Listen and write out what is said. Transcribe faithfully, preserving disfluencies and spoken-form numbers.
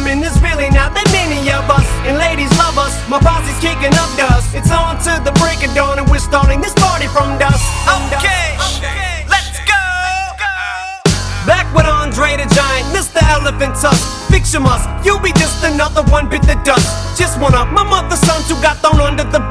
gentlemen, there's really not that many of us, and ladies love us. My posse's kicking up dust. It's on to the break of dawn, and we're starting this party from dusk. Okay, okay, let's go. Back with Andre the Giant, Mister Elephant Tusk. Fix your must, you'll be just another one bit the dust. Just one of my mother's sons who got thrown under the